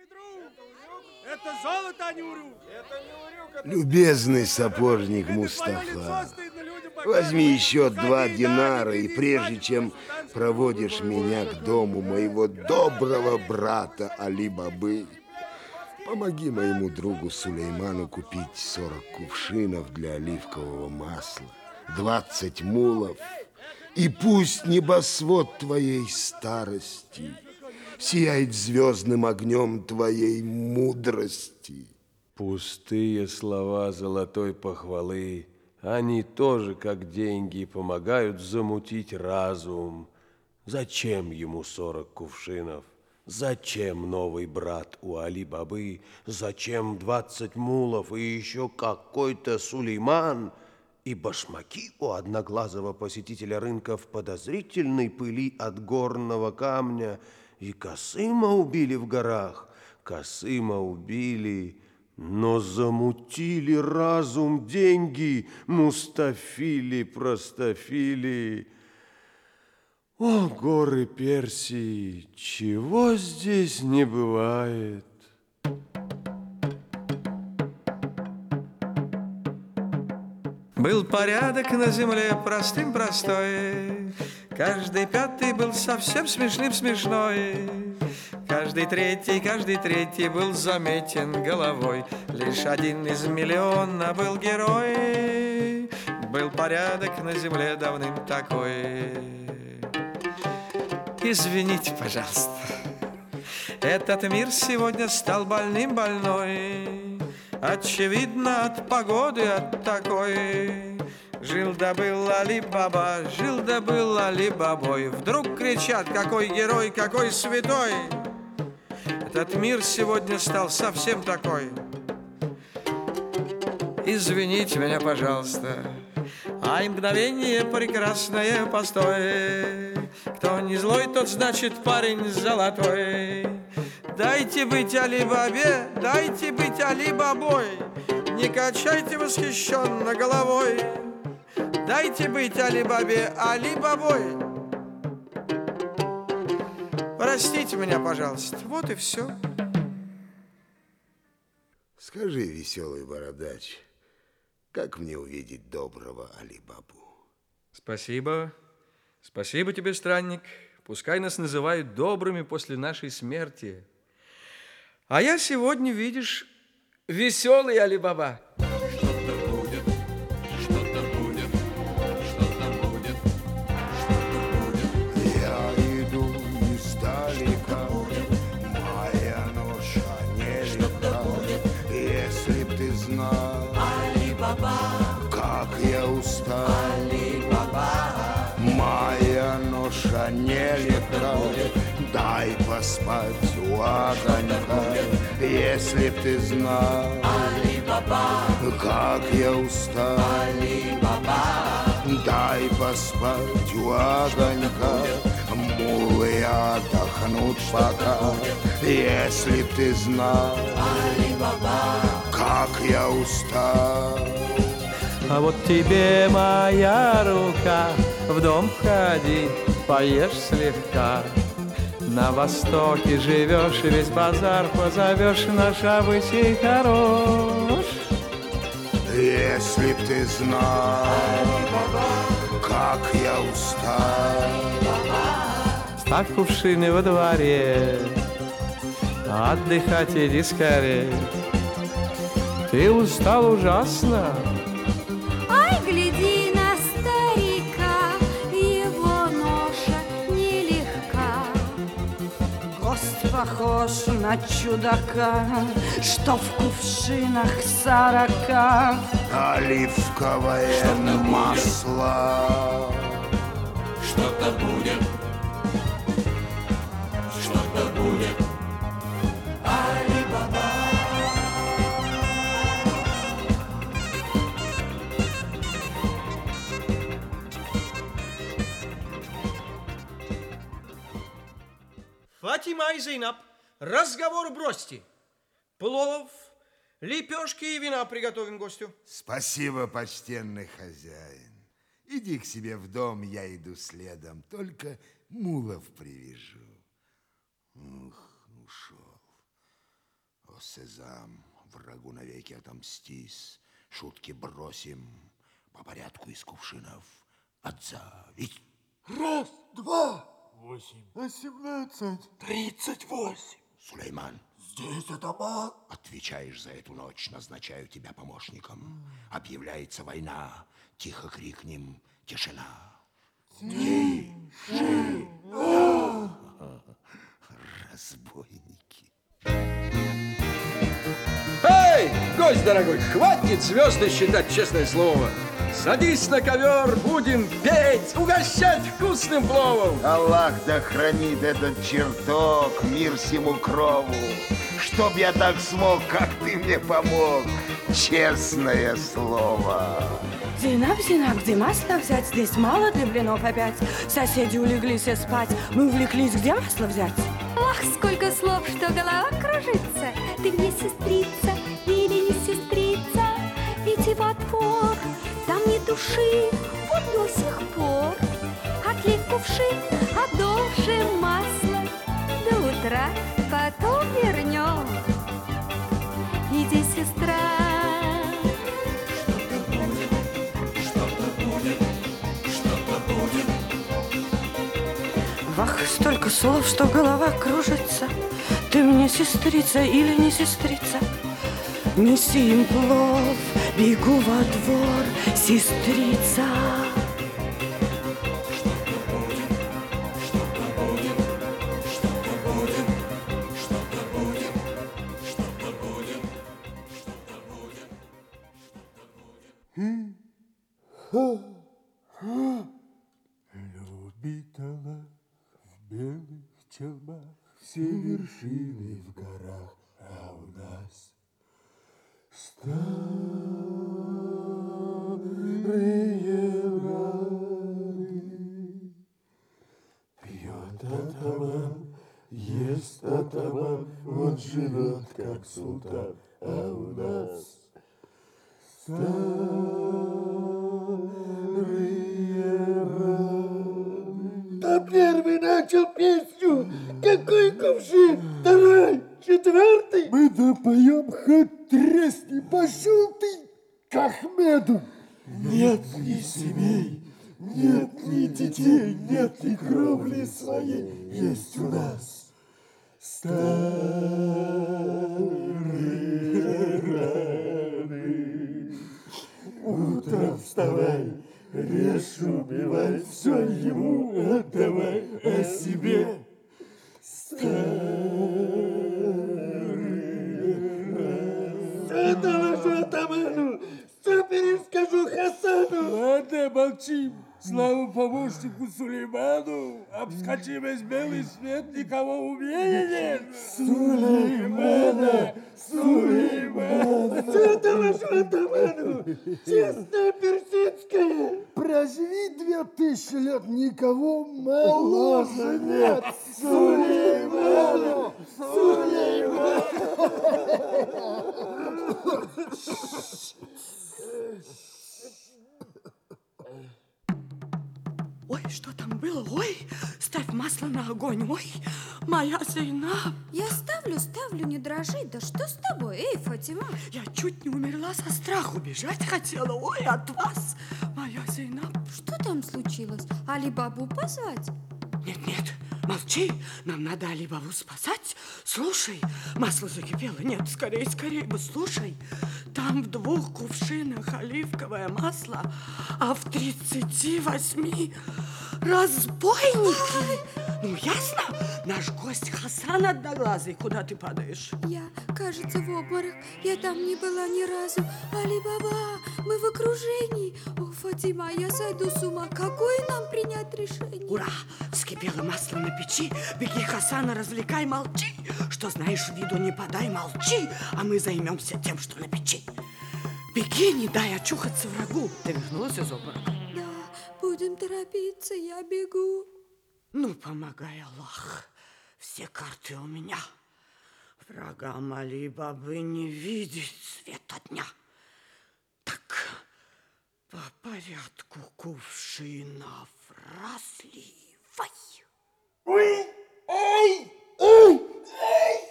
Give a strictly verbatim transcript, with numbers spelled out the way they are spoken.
Это золото, а не урюк. Любезный сапожник Мустафа, возьми еще два динара, и прежде чем проводишь меня к дому моего доброго брата Али-Бабы, помоги моему другу Сулейману купить сорок кувшинов для оливкового масла, двадцать мулов, и пусть небосвод твоей старости сияет звездным огнем твоей мудрости. Пустые слова золотой похвалы, они тоже, как деньги, помогают замутить разум. Зачем ему сорок кувшинов? Зачем новый брат у Али-Бабы? Зачем двадцать мулов и еще какой-то Сулейман? И башмаки у одноглазого посетителя рынка в подозрительной пыли от горного камня. И Касыма убили в горах, Касыма убили, но замутили разум деньги, Мустафили, простофили. О, горы Персии, чего здесь не бывает? Был порядок на земле простым простой, каждый пятый был совсем смешным смешной, каждый третий, каждый третий был заметен головой, лишь один из миллиона был герой. Был порядок на земле давным такой. Извините, пожалуйста, этот мир сегодня стал больным больной. Очевидно, от погоды, от такой. Жил да был Али-Баба, жил да был Али-Бабой. Вдруг кричат, какой герой, какой святой. Этот мир сегодня стал совсем такой. Извините меня, пожалуйста, ай, мгновение прекрасное, постой. Кто не злой, тот значит парень золотой. Дайте быть Али-Бабе, дайте быть Али-Бабой. Не качайте восхищенно головой. Дайте быть Али-Бабе, Али-Бабой. Простите меня, пожалуйста, вот и все. Скажи, веселый бородач, как мне увидеть доброго Али-Бабу? Спасибо. Спасибо тебе, странник. Пускай нас называют добрыми после нашей смерти. А я сегодня, видишь, веселый Али-Баба. Что-то будет, что-то будет, что-то будет, что-то будет. Я иду издалека, моя ноша нелегка. Если б ты знал, Али-Баба, как я устал, Али-Баба, моя ноша нелегка. Дай поспать у огонька. Если б ты знал, Али-Баба, как я устал, Али-Баба, дай поспать у огонька. Мулы отдохнут пока. Если б ты знал, Али-Баба, как я устал. А вот тебе моя рука, в дом входи, поешь слегка. На востоке живешь, и весь базар позовешь, наш обычай хорош. Если б ты знал, как я устал. Ставь кувшины во дворе, отдыхать иди скорее. Ты устал ужасно. Ай, гляди на старика, его ноша нелегка. Гость похож на чудака, что в кувшинах сорока. Оливковое масло. что-то будет, что-то будет. Али-Баба. Фатима и Зейнаб, разговор бросьте. Плов, лепешки и вина приготовим гостю. Спасибо, почтенный хозяин. Иди к себе в дом, я иду следом. Только мулов привяжу. Ух, ушел. Сезам, врагу навеки отомстись, шутки бросим, по порядку из кувшинов отзовись. Раз, два, восемь, восемнадцать, тридцать восемь. Сулейман, Здесь атаман. отвечаешь за эту ночь, назначаю тебя помощником. Объявляется война, тихо крикнем тишина. Тишина. Разбойники. Эй, гость дорогой, хватит звезды считать, честное слово. Садись на ковер, будем петь, угощать вкусным пловом. Аллах да хранит этот чертог, мир всему крову. Чтоб я так смог, как ты мне помог, честное слово. Зейнаб, Зейнаб, где масло взять? Здесь мало для блинов опять. Соседи улеглись все спать. Мы увлеклись, где масло взять? Ох, сколько слов, что голова кружится. Ты мне сестрица или не сестрица? Иди во двор, там не души, вот до сих пор. Отлей кувшин, одолжим масло. До утра потом вернем. Иди, сестра. Вах, столько слов, что голова кружится. Ты мне сестрица или не сестрица? Неси им плов, бегу во двор, сестрица. Любит Аллах в белых челмах все вершины в горах, а у нас старые раны. Пьет атаман, ест атаман, он живет как султан, а у нас старые раны. Да первый начал песню. Какой кувшин? Второй, четвертый. Мы допоем, хоть тресни, пошел ты к Ахмеду. Нет ни семей, нет ни детей, нет ни кровли своей. Есть у нас старые раны. Утром вставай, режь, убивай, все ему отдавай, о себе. Старые раны. Все доложу атаману, все перескажу Хасану. Ладно, молчим. Слава помощнику Сулейману. Обскочи весь белый свет, никого умнее нет. Сулеймана, Сулеймана. Все доложу атаману. Честная персидская. Проживи две тысячи лет, никого моложе нет. Сулейману, Сулейману. Ой, что там было? Ой, ставь масло на огонь. Ой, моя Зейнаб. Я ставлю, ставлю, не дрожи. Да что с тобой, эй, Фатима? Я чуть не умерла со страху, бежать хотела. Ой, от вас, моя Зейнаб. Что там случилось? Али-Бабу позвать? Нет, нет, молчи, нам надо Али-Бабу спасать. Слушай, масло закипело. Нет, скорее, скорее бы, слушай. Там в двух кувшинах оливковое масло, а в тридцати восьми разбойники. Ну, ясно? Наш гость Хасан одноглазый. Куда ты падаешь? Я, кажется, в обморок. Я там не была ни разу. Али-Баба, мы в окружении. О, Фатима, я сойду с ума. Какое нам принять решение? Ура! Вскипело масло на печи. Беги, Хасана, развлекай, молчи. Что знаешь, виду не подай, молчи. А мы займемся тем, что на печи. Беги, не дай очухаться врагу. Ты вернулась из обморока? Да, будем торопиться, я бегу. Ну, помогай, Аллах. Все карты у меня. Врагам Али-Бабы не видеть света дня. Так, по порядку кувшинов разливай. Ой, эй!